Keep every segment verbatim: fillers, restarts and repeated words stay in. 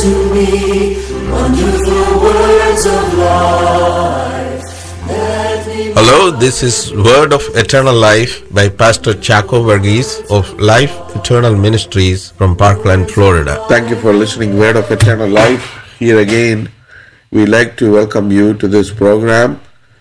to me wonderful words of life. Hello, this is Word of Eternal Life by Pastor Chaco Verghese of Life Eternal Ministries from Parkland, Florida. Thank you for listening Word of Eternal Life. Here again, we'd like to welcome you to this program.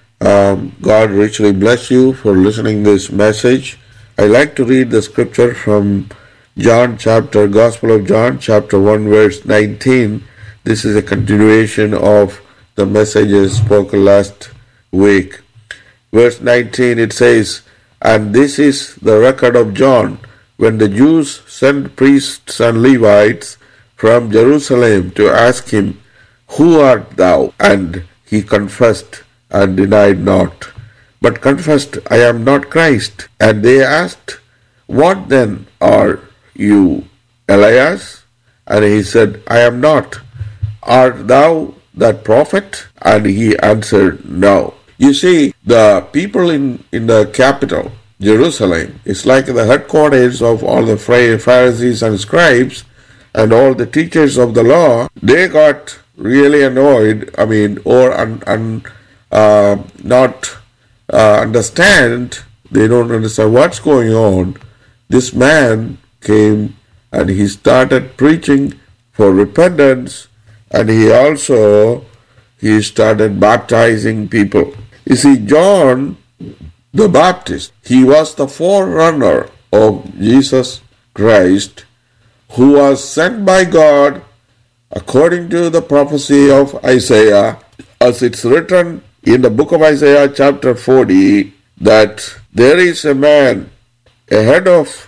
Um, God richly bless you for listening this message. I like to read the scripture from John chapter, Gospel of John chapter one verse nineteen. This is a continuation of the messages spoken last week. Verse nineteen, it says, "And this is the record of John, when the Jews sent priests and Levites from Jerusalem to ask him, 'Who art thou?' And he confessed and denied not, but confessed, 'I am not Christ.' And they asked, 'What then are you, Elias?' And he said, 'I am not.' 'Art thou that prophet?' And he answered, 'No.'" You see, the people in, in the capital, Jerusalem, is like the headquarters of all the Pharisees and scribes and all the teachers of the law. They got really annoyed, I mean, or un, un, uh, not uh, understand, they don't understand what's going on. This man came and he started preaching for repentance, and he also he started baptizing people. You see, John the Baptist, he was the forerunner of Jesus Christ, who was sent by God according to the prophecy of Isaiah, as it's written in the book of Isaiah chapter forty, that there is a man ahead of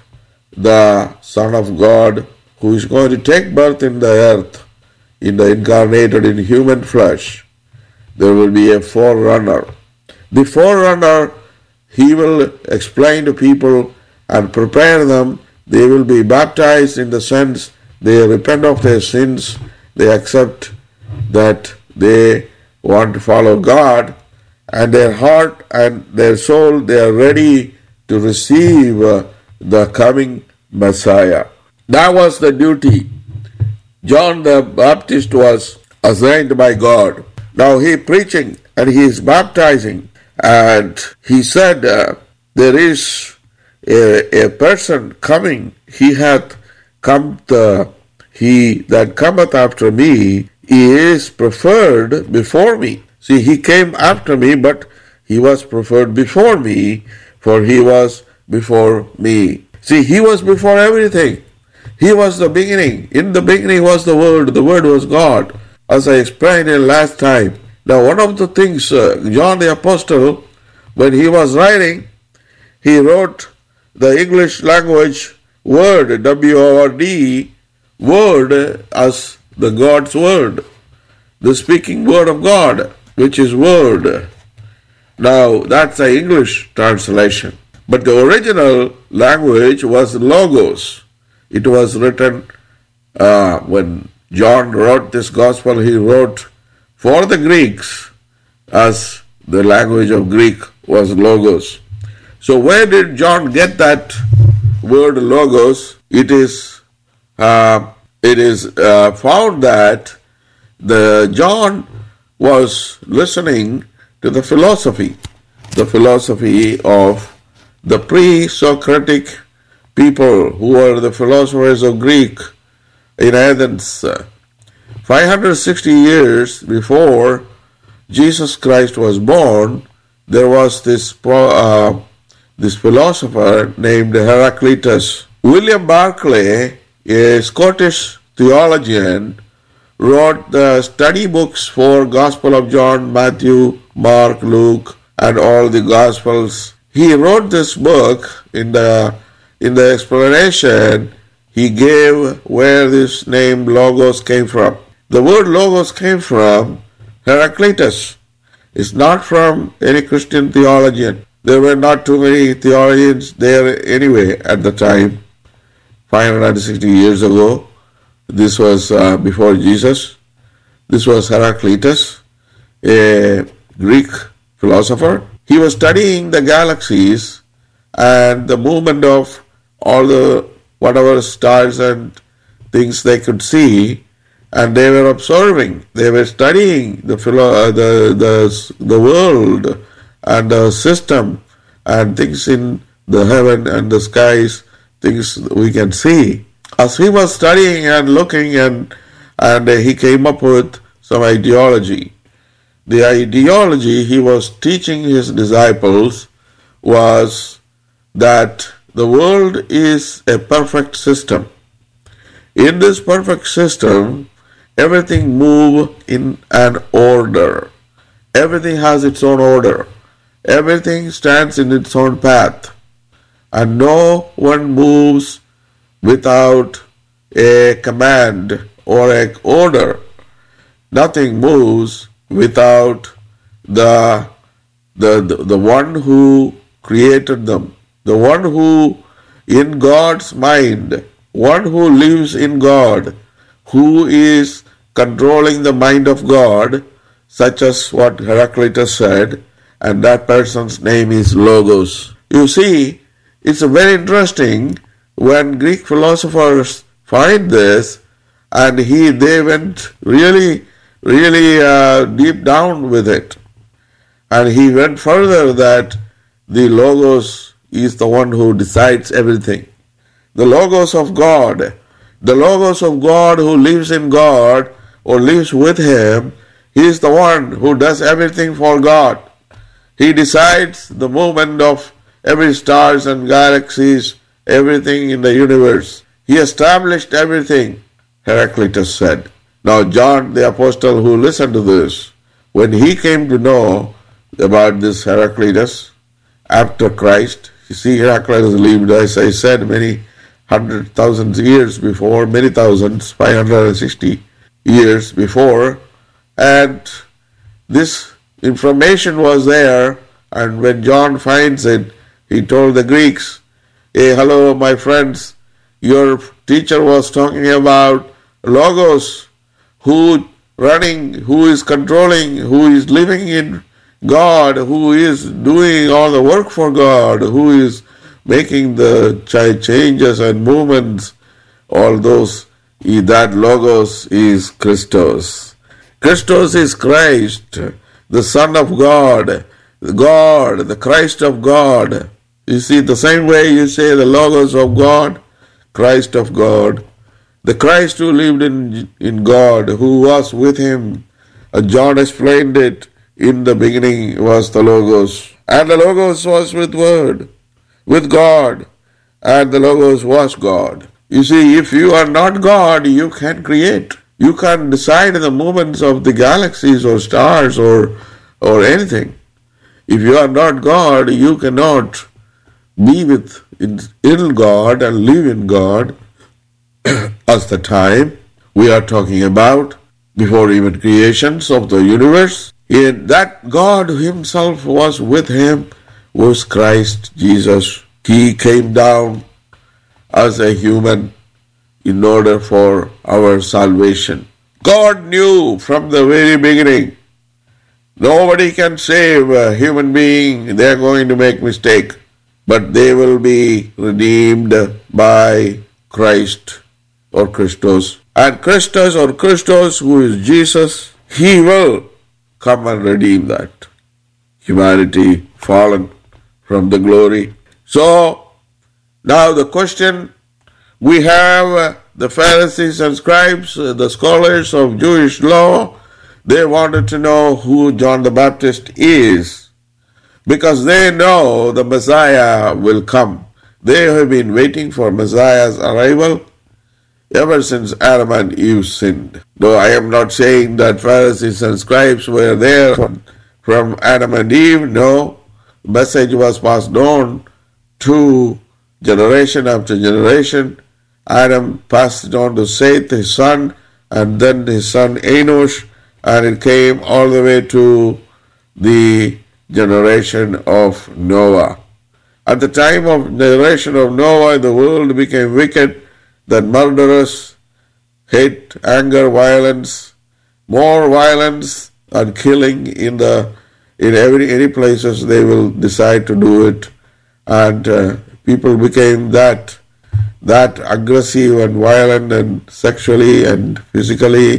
the Son of God who is going to take birth in the earth, in the incarnated in human flesh. There will be a forerunner. The forerunner, he will explain to people and prepare them. They will be baptized in the sense they repent of their sins, they accept that they want to follow God, and their heart and their soul, they are ready to receive uh, the coming Messiah. That was the duty. John the Baptist was assigned by God. Now he preaching and he is baptizing, and he said, uh, there is a, a person coming, he hath come, the, he that cometh after me, he is preferred before me. See, he came after me, but he was preferred before me, for he was before me. See, he was before everything. He was the beginning. In the beginning was the Word. The Word was God, as I explained in last time. Now, one of the things, uh, John the Apostle, when he was writing, he wrote the English language word, W O R D, word, as the God's Word, the speaking Word of God, which is Word. Now, that's the English translation. But the original language was Logos. It was written, uh, when John wrote this gospel, he wrote for the Greeks, as the language of Greek was Logos. So where did John get that word Logos? It is uh, it is uh, found that the John was listening to the philosophy, the philosophy of the pre-Socratic people who were the philosophers of Greek in Athens. five hundred sixty years before Jesus Christ was born, there was this uh, this philosopher named Heraclitus. William Barclay, a Scottish theologian, wrote the study books for Gospel of John, Matthew, Mark, Luke, and all the Gospels. He wrote this book. In the in the explanation, he gave where this name Logos came from. The word Logos came from Heraclitus. It's not from any Christian theologian. There were not too many theologians there anyway at the time, five hundred sixty years ago. This was uh, before Jesus. This was Heraclitus, a Greek philosopher. He was studying the galaxies and the movement of all the whatever stars and things they could see, and they were observing, they were studying the philo- uh, the, the, the world and the system and things in the heaven and the skies, things we can see. As he was studying and looking, and, and he came up with some ideology. The ideology he was teaching his disciples was that the world is a perfect system. In this perfect system, everything moves in an order. Everything has its own order. Everything stands in its own path. And no one moves without a command or an order. Nothing moves without the, the, the, the one who created them. The one who, in God's mind, one who lives in God, who is controlling the mind of God, such as what Heraclitus said, and that person's name is Logos. You see, it's very interesting when Greek philosophers find this, and he they went really, really uh, deep down with it. And he went further that the Logos is the one who decides everything. The Logos of God, the Logos of God who lives in God or lives with Him, He is the one who does everything for God. He decides the movement of every stars and galaxies, everything in the universe. He established everything, Heraclitus said. Now John the Apostle, who listened to this, when he came to know about this Heraclitus after Christ, you see, Heraclitus lived, as I said, many hundred thousands years before, many thousands, five hundred sixty years before, and this information was there, and when John finds it, he told the Greeks, hey, hello, my friends, your teacher was talking about Logos, who running, who is controlling, who is living in God, who is doing all the work for God, who is making the changes and movements, all those, that Logos is Christos. Christos is Christ, the Son of God, God, the Christ of God. You see, the same way you say the Logos of God, Christ of God, the Christ who lived in, in God, who was with Him. Uh, John explained it, in the beginning was the Logos, and the Logos was with Word, with God, and the Logos was God. You see, if you are not God, you can't create. You can't decide the movements of the galaxies or stars or, or anything. If you are not God, you cannot be with in, in God and live in God as the time we are talking about, before even creations of the universe. In that God Himself was with Him, was Christ Jesus. He came down as a human in order for our salvation. God knew from the very beginning, nobody can save a human being. They are going to make mistake, but they will be redeemed by Christ or Christos. And Christos or Christos, who is Jesus, He will come and redeem that humanity fallen from the glory. So, now the question, we have uh, the Pharisees and scribes, uh, the scholars of Jewish law, they wanted to know who John the Baptist is, because they know the Messiah will come. They have been waiting for Messiah's arrival ever since Adam and Eve sinned. Though I am not saying that Pharisees and scribes were there from, from Adam and Eve, no. The message was passed on to generation after generation. Adam passed it on to Seth, his son, and then his son Enosh, and it came all the way to the generation of Noah. At the time of generation of Noah, the world became wicked, that murderous, hate, anger, violence, more violence and killing in the in every any places they will decide to do it, and uh, people became that that aggressive and violent and sexually and physically,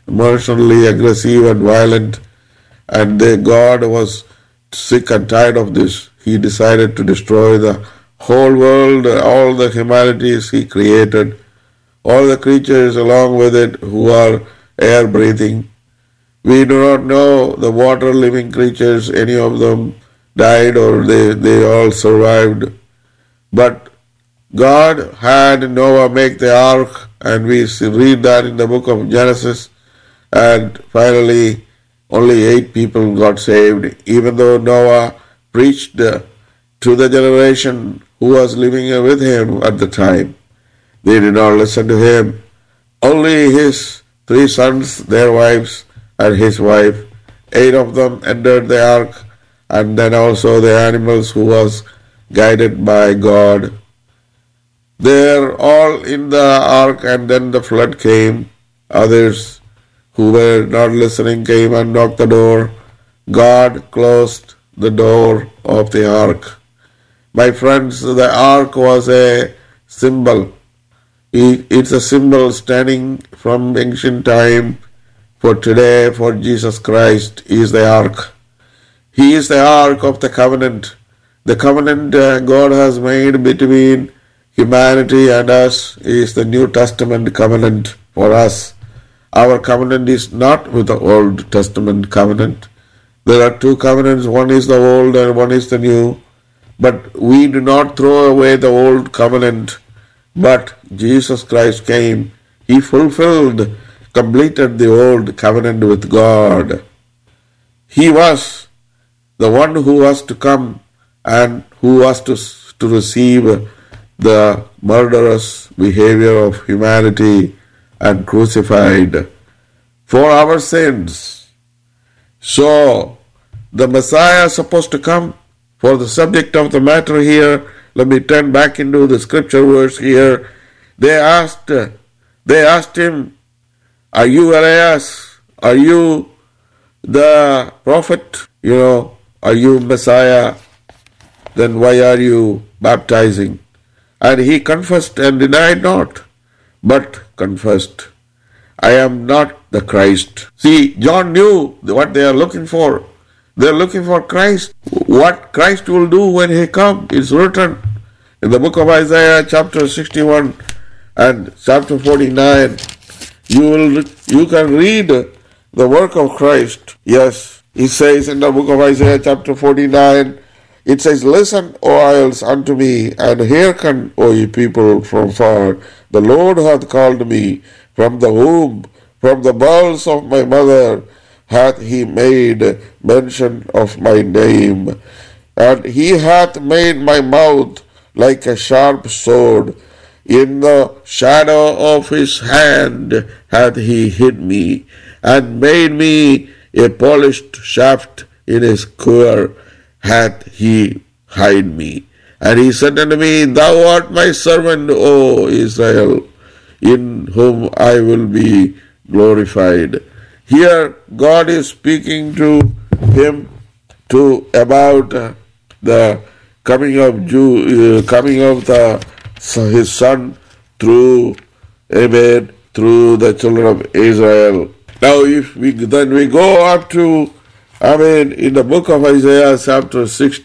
emotionally aggressive and violent, and they, God was sick and tired of this. He decided to destroy the whole world, all the humanities He created, all the creatures along with it who are air breathing. We do not know the water living creatures, any of them died or they, they all survived. But God had Noah make the ark, and we read that in the book of Genesis, and finally only eight people got saved, even though Noah preached to the generation who was living with him at the time. They did not listen to him. Only his three sons, their wives, and his wife, eight of them entered the ark, and then also the animals who was guided by God. They're all in the ark, and then the flood came. Others who were not listening came and knocked the door. God closed the door of the ark. My friends, the ark was a symbol. It's a symbol standing from ancient time for today, for Jesus Christ is the ark. He is the ark of the covenant. The covenant uh, God has made between humanity and us is the New Testament covenant for us. Our covenant is not with the Old Testament covenant. There are two covenants, one is the old and one is the new. But we do not throw away the old covenant. But Jesus Christ came. He fulfilled, completed the old covenant with God. He was the one who was to come and who was to, to receive the murderous behavior of humanity and crucified for our sins. So, the Messiah is supposed to come. For the subject of the matter here, let me turn back into the scripture verse here. They asked, they asked him, "Are you Elias? Are you the prophet? You know, are you Messiah? Then why are you baptizing?" And he confessed and denied not, but confessed, "I am not the Christ." See, John knew what they are looking for. They are looking for Christ. What Christ will do when He comes is written in the book of Isaiah chapter sixty-one and chapter forty-nine. You will, you can read the work of Christ. Yes, He says in the book of Isaiah chapter forty-nine, it says, "Listen, O isles, unto me, and hearken, O ye people from far. The Lord hath called me from the womb, from the bowels of my mother hath He made mention of my name. And He hath made my mouth like a sharp sword. In the shadow of His hand hath He hid me, and made me a polished shaft in His quiver hath He hid me. And He said unto me, Thou art my servant, O Israel, in whom I will be glorified." Here God is speaking to him to about uh, the coming of Jew, uh, coming of the his son through Amen, through the children of Israel. Now, if we then we go up to, I mean, in the book of Isaiah, chapter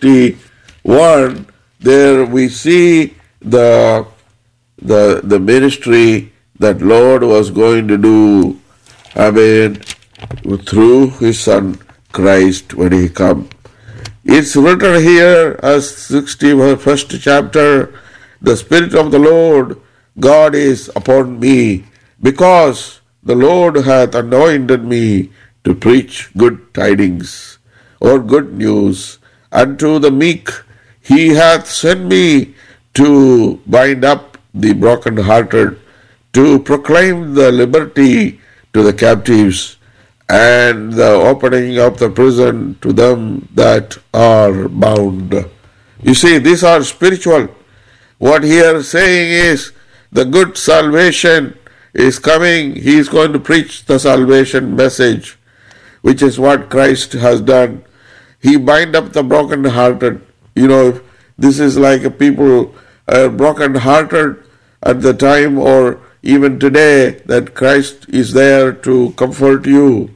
sixty-one, there we see the the the ministry that Lord was going to do, I mean, through His Son Christ when He come. It's written here as sixty-first chapter, "The Spirit of the Lord God is upon me, because the Lord hath anointed me to preach good tidings," or good news, "unto the meek. He hath sent me to bind up the brokenhearted, to proclaim the liberty to the captives, and the opening of the prison to them that are bound." You see, these are spiritual. What here saying is, the good salvation is coming. He is going to preach the salvation message, which is what Christ has done. He bind up the broken-hearted. You know, this is like a people are broken-hearted at the time, or even today that Christ is there to comfort you.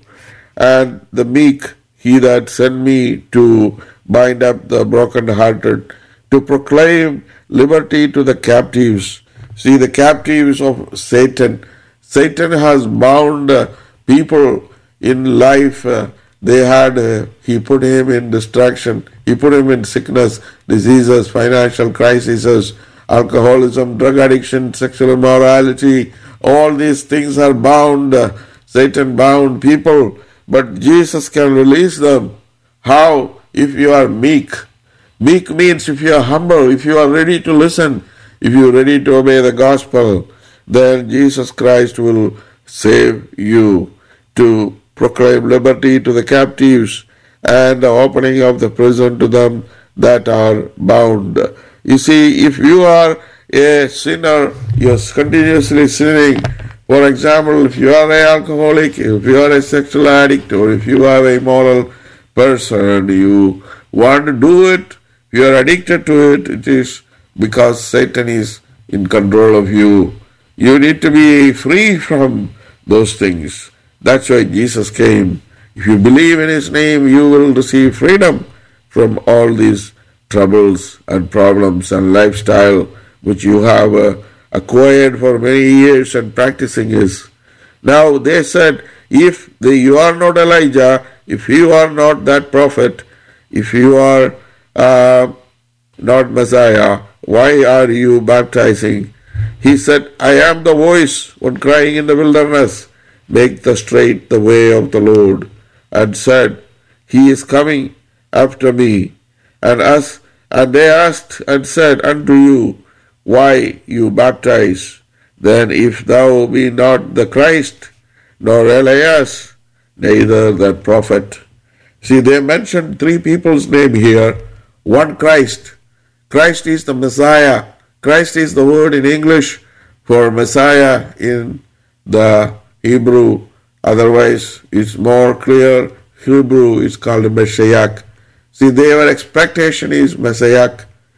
And the meek, he that sent me to bind up the brokenhearted, to proclaim liberty to the captives. See, the captives of Satan. Satan has bound uh, people in life. Uh, they had, uh, he put him in distraction. He put him in sickness, diseases, financial crises, alcoholism, drug addiction, sexual immorality. All these things are bound. Uh, Satan bound people. But Jesus can release them. How? If you are meek. Meek means if you are humble, if you are ready to listen, if you are ready to obey the gospel, then Jesus Christ will save you, to proclaim liberty to the captives and the opening of the prison to them that are bound. You see, if you are a sinner, you are continuously sinning. For example, if you are an alcoholic, if you are a sexual addict, or if you are a immoral person, you want to do it, you are addicted to it, it is because Satan is in control of you. You need to be free from those things. That's why Jesus came. If you believe in His name, you will receive freedom from all these troubles and problems and lifestyle which you have uh, acquired for many years and practicing is. Now they said, if the, you are not Elijah, if you are not that prophet, if you are uh, not Messiah, why are you baptizing? He said, I am the voice one crying in the wilderness, make the straight the way of the Lord. And said, He is coming after me. And us, and they asked and said unto you, why you baptize? Then if thou be not the Christ, nor Elias, neither that prophet. See, they mentioned three people's name here. One Christ. Christ is the Messiah. Christ is the word in English for Messiah in the Hebrew. Otherwise, it's more clear. Hebrew is called Messiah. See, their expectation is Messiah.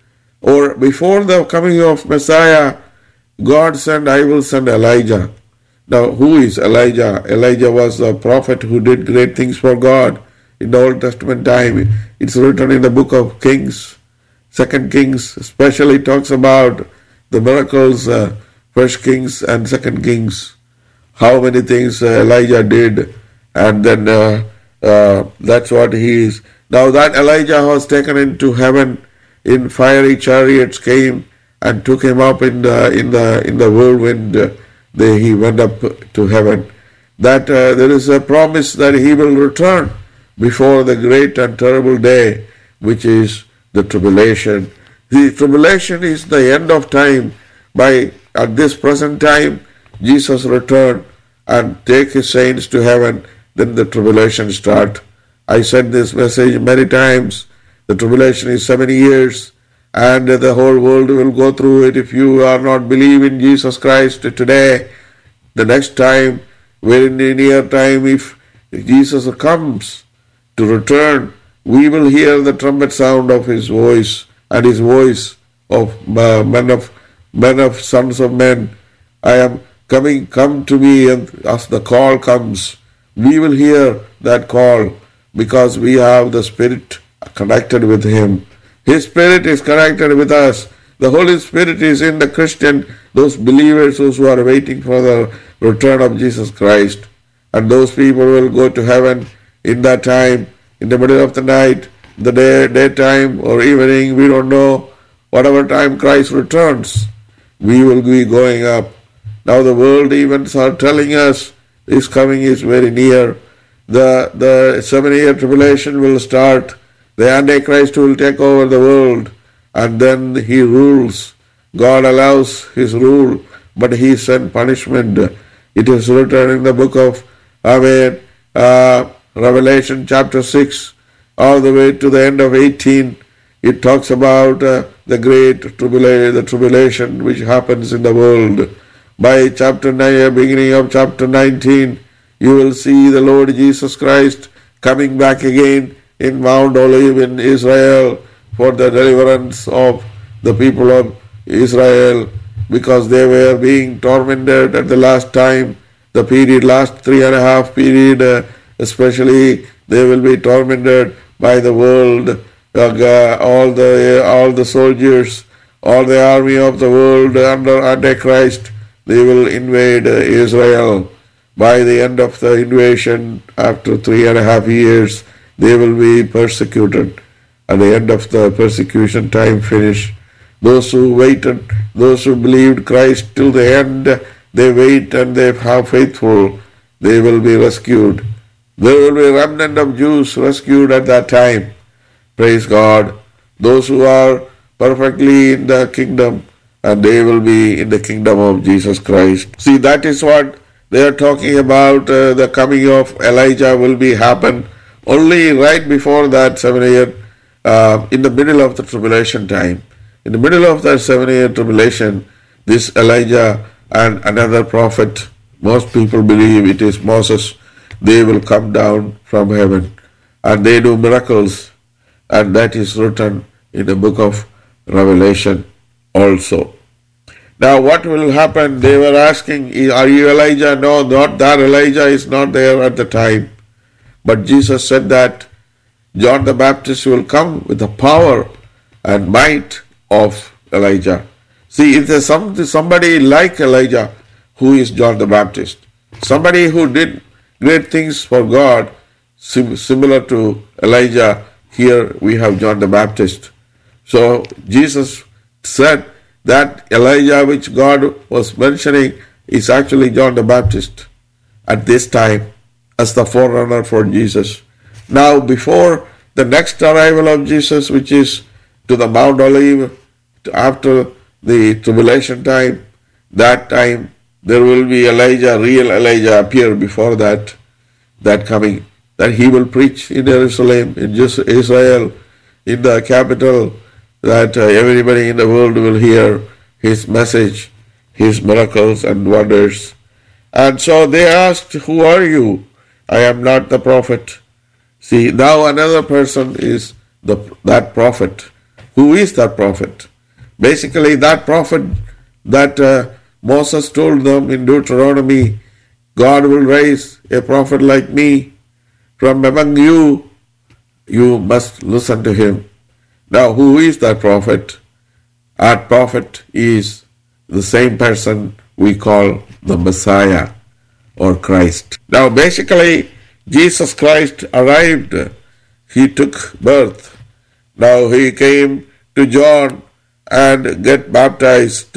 Or before the coming of Messiah, God said, I will send Elijah. Now, who is Elijah? Elijah was the prophet who did great things for God in the Old Testament time. It's written in the book of Kings. Second Kings especially talks about the miracles, uh, First Kings and Second Kings, how many things uh, Elijah did, and then uh, uh, that's what he is. Now that Elijah was taken into heaven in fiery chariots, came and took him up in the in the in the whirlwind. Uh, they, he went up to heaven. That uh, there is a promise that he will return before the great and terrible day, which is the tribulation. The tribulation is the end of time. By at this present time, Jesus return and take his saints to heaven, then the tribulation start. I said this message many times. The tribulation is seven years, and the whole world will go through it. If you are not believing in Jesus Christ today, the next time, very near time, if Jesus comes to return, we will hear the trumpet sound of his voice, and his voice of uh, men of men of sons of men. I am coming, come to me, and as the call comes, we will hear that call because we have the Spirit connected with him. His Spirit is connected with us. The Holy Spirit is in the Christian, those believers, those who are waiting for the return of Jesus Christ. And those people will go to heaven in that time, in the middle of the night, the day, daytime or evening, we don't know. Whatever time Christ returns, we will be going up. Now the world events are telling us his coming is very near. The, the seven-year tribulation will start. The Antichrist will take over the world, and then he rules. God allows his rule, but he sent punishment. It is written in the book of Amen, uh, Revelation chapter six, all the way to the end of eighteen. It talks about uh, the great tribulation, the tribulation which happens in the world. By chapter nine, beginning of chapter nineteen, you will see the Lord Jesus Christ coming back again in Mount Olive in Israel for the deliverance of the people of Israel. because they were being tormented at the last time, the period, last three and a half period, uh, especially they will be tormented by the world, uh, all the all the soldiers, all the army of the world under Antichrist. They will invade uh, Israel. By the end of the invasion, after three and a half years, they will be persecuted. At the end of the persecution time finish, those who waited, those who believed Christ till the end, they wait and they are faithful, they will be rescued. There will be a remnant of Jews rescued at that time. Praise God. Those who are perfectly in the kingdom, and they will be in the kingdom of Jesus Christ. See, that is what they are talking about. Uh, the coming of Elijah will be happen only right before that seven year, uh, in the middle of the tribulation time. In the middle of that seven year tribulation, this Elijah and another prophet, most people believe it is Moses, they will come down from heaven and they do miracles, and that is written in the book of Revelation also. Now what will happen? They were asking, are you Elijah? No, not that. Elijah is not there at the time. But Jesus said that John the Baptist will come with the power and might of Elijah. See, if there's some, somebody like Elijah, who is John the Baptist, somebody who did great things for God, sim- similar to Elijah, here we have John the Baptist. So Jesus said that Elijah which God was mentioning is actually John the Baptist at this time as the forerunner for Jesus. Now before the next arrival of Jesus, which is to the Mount Olive, after the tribulation time, that time there will be Elijah, real Elijah appear before that, that coming, that he will preach in Jerusalem, in Israel, in the capital, that uh, everybody in the world will hear his message, his miracles and wonders. And so they asked, who are you? I am not the prophet. See, now another person is the that prophet. Who is that prophet? Basically, that prophet that uh, Moses told them in Deuteronomy, God will raise a prophet like me from among you. You must listen to him. Now, who is that prophet? That prophet is the same person we call the Messiah or Christ. Now, basically, Jesus Christ arrived. He took birth. Now, he came to John and get baptized.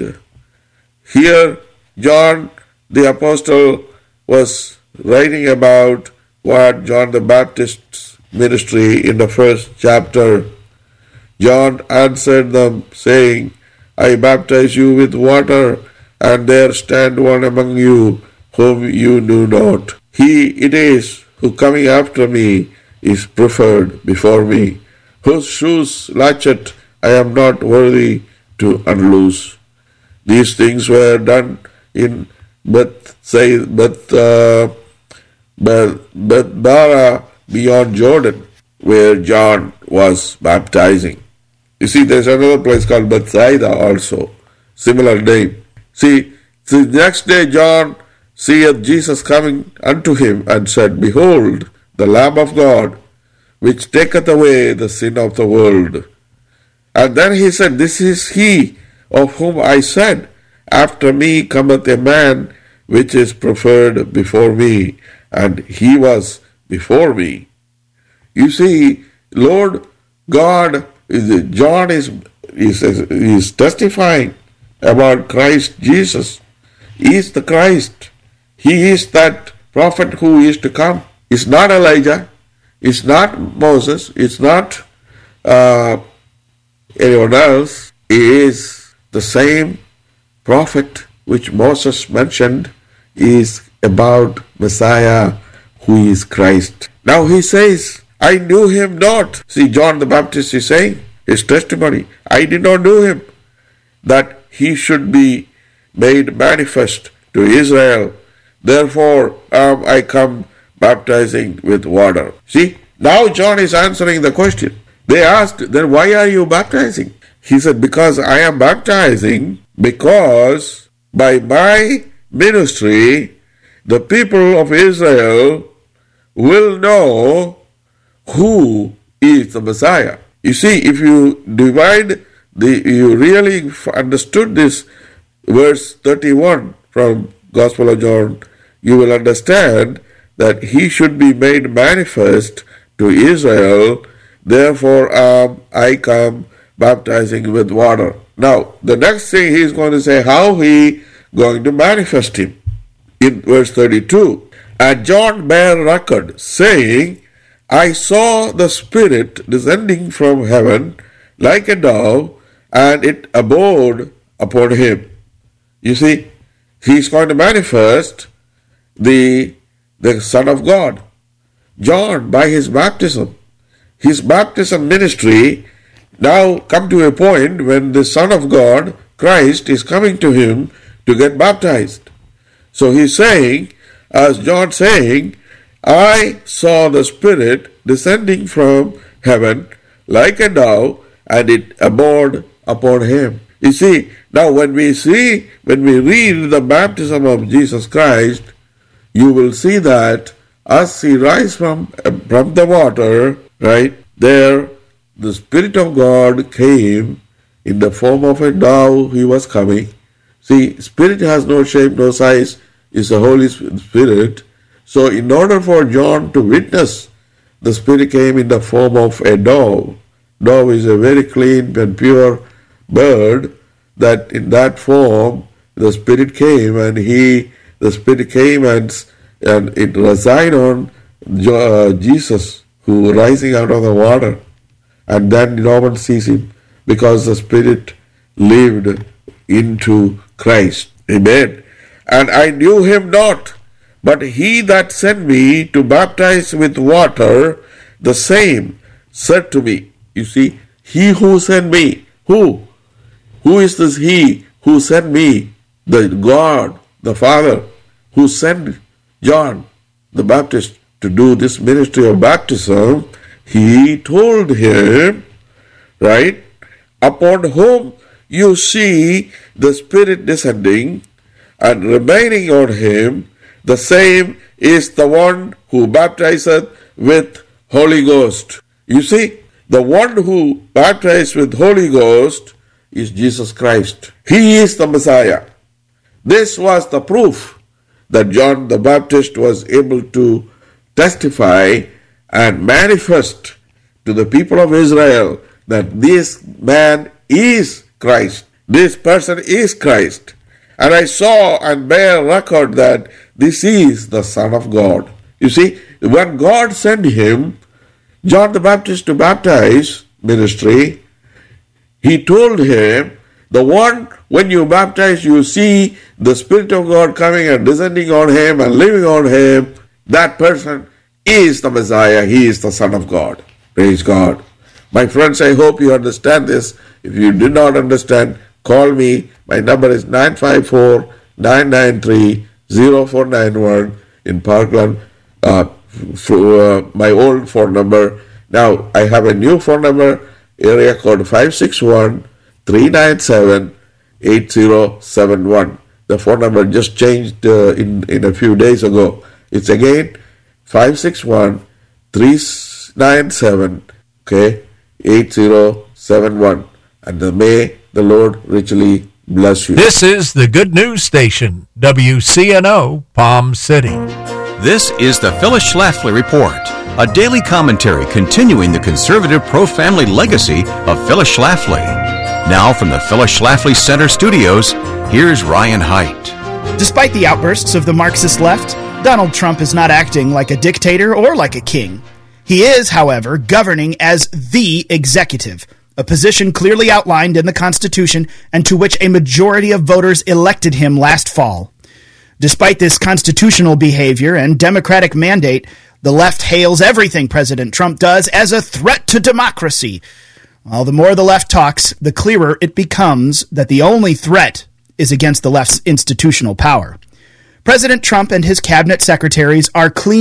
Here, John the Apostle was writing about what John the Baptist's ministry in the first chapter. John answered them, saying, I baptize you with water, and there stand one among you whom you knew not. He it is who coming after me is preferred before me, whose shoes latchet I am not worthy to unloose. These things were done in Bethsaida, Beth, uh, Beth, Bethbara beyond Jordan, where John was baptizing. You see, there's another place called Bethsaida also, similar name. See, the next day John seeth Jesus coming unto him, and said, Behold, the Lamb of God, which taketh away the sin of the world. And then he said, This is he of whom I said, After me cometh a man which is preferred before me, and he was before me. You see, Lord God, John is, is, is testifying about Christ Jesus. He is the Christ. He is that prophet who is to come. It's not Elijah. It's not Moses. It's not uh, anyone else. He is the same prophet which Moses mentioned is about Messiah, who is Christ. Now he says, I knew him not. See, John the Baptist is saying, his testimony, I did not know him, that he should be made manifest to Israel. Therefore am I come baptizing with water. See, now John is answering the question. They asked, then why are you baptizing? He said, because I am baptizing, because by my ministry, the people of Israel will know who is the Messiah. You see, if you divide the, you really understood this verse thirty-one from Gospel of John, you will understand that he should be made manifest to Israel. Therefore, um, I come baptizing with water. Now, the next thing he is going to say, how he going to manifest him. In verse thirty-two, and John bare record, saying, I saw the Spirit descending from heaven like a dove, and it abode upon him. You see, he is going to manifest the, the Son of God. John, by his baptism, his baptism ministry now come to a point when the Son of God, Christ, is coming to him to get baptized. So he's saying, as John saying, I saw the Spirit descending from heaven like a dove, and it abode upon him. You see, now when we see, when we read the baptism of Jesus Christ, you will see that as he rises from, from the water, right, there the Spirit of God came in the form of a dove. He was coming. See, Spirit has no shape, no size, is the Holy Spirit. So in order for John to witness, the Spirit came in the form of a dove. Dove is a very clean and pure bird, that in that form the Spirit came, and he, the Spirit came and, and it resided on uh, Jesus, who rising out of the water. And then no one sees him, because the Spirit lived into Christ. Amen. And I knew him not, but he that sent me to baptize with water, the same said to me. You see, he who sent me, who? Who is this he who sent me? The God, the Father, who sent John the Baptist to do this ministry of baptism. He told him, right, upon whom you see the Spirit descending and remaining on him, the same is the one who baptizeth with Holy Ghost. You see, the one who baptized with Holy Ghost is Jesus Christ. He is the Messiah. This was the proof that John the Baptist was able to testify and manifest to the people of Israel that this man is Christ. This person is Christ. And I saw and bear record that this is the Son of God. You see, when God sent him, John the Baptist, to baptize ministry, he told him, the one, when you baptize, you see the Spirit of God coming and descending on him and living on him. That person is the Messiah. He is the Son of God. Praise God. My friends, I hope you understand this. If you did not understand, call me. My number is nine five four, nine nine three, zero four nine one in Parkland. Uh, for, uh, my old phone number. Now, I have a new phone number, area code five six one, three nine seven, eight zero seven one. The phone number just changed uh, in, in a few days ago. It's again five six one, three nine seven, okay, eight zero seven one. And the, may the Lord richly bless you. This is the Good News Station, W C N O, Palm City. This is the Phyllis Schlafly Report, a daily commentary continuing the conservative pro-family legacy of Phyllis Schlafly. Now from the Phyllis Schlafly Center Studios, here's Ryan Haidt. Despite the outbursts of the Marxist left, Donald Trump is not acting like a dictator or like a king. He is, however, governing as the executive, a position clearly outlined in the Constitution and to which a majority of voters elected him last fall. Despite this constitutional behavior and democratic mandate, the left hails everything President Trump does as a threat to democracy. While the more the left talks, the clearer it becomes that the only threat is against the left's institutional power. President Trump and his cabinet secretaries are clean